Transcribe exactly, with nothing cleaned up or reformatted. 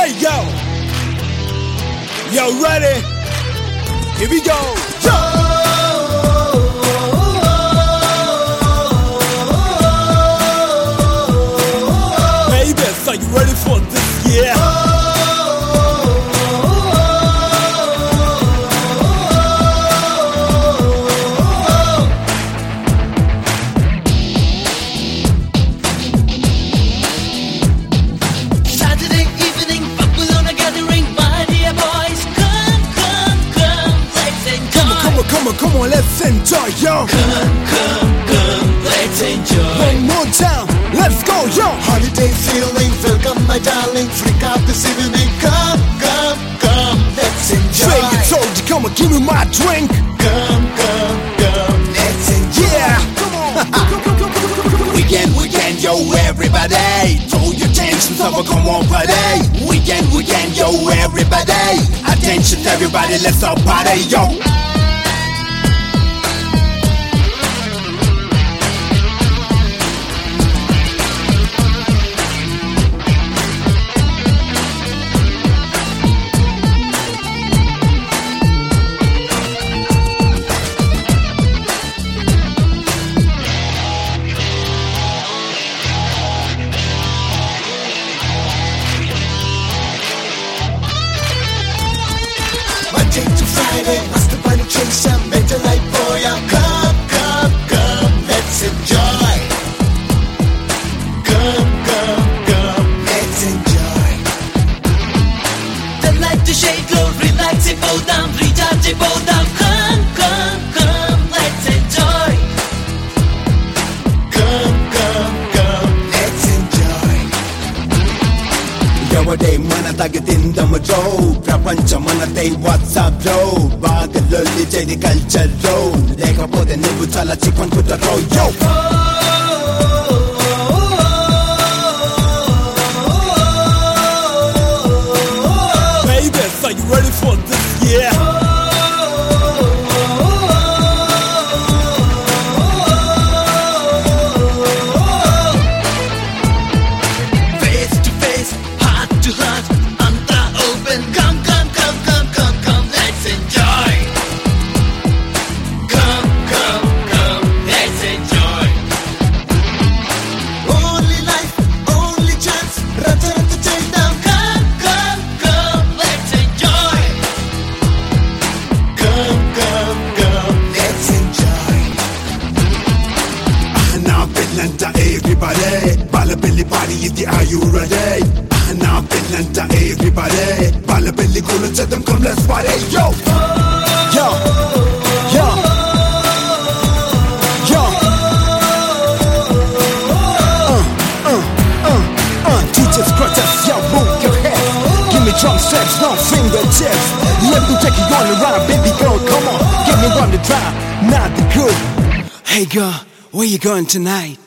Hey yo, yo ready? Here we go. Yo. Baby, so you ready for this? Yeah. Come on, come on, let's enjoy, yo. Come, come, come, let's enjoy. One more time, let's go, yo. Holiday feeling, welcome my darling. Freak out this evening. Come, come, come, let's enjoy. Drink it, told you, come on, give me my drink. Come, come, come, let's enjoy. Yeah, come on. Weekend, weekend, yo, everybody. Throw your tensions over, come on, party. Weekend, weekend, yo, everybody. Attention, everybody, let's all party, yo. Monday to Friday, master party chase and better life boy. Come, come, come, let's enjoy. Come, come, come, let's enjoy. The light to shake low, relax it, bow down, recharge it, bow down. Come, come, come, let's enjoy. Come, come, come, let's enjoy. Yawaday manatagitin damajo. Prapancha manatay WhatsApp bro. Bagaloli jaydi culture bro. Lekapode nivu chala chikwan kutaro yo. Baby, so you ready for this? Yeah. Everybody, Balabelli party, are you ready? Now Finlanda, everybody, Balabelli gonna tell them come let's party, yo, yo, yo, yo. Uh, uh, uh, uh. D J's protest, yo, move your head. Give me drum steps, no fingertips. Let me take you on the ride, baby girl, come on, get me on the drive, not the good. Hey girl, where you going tonight?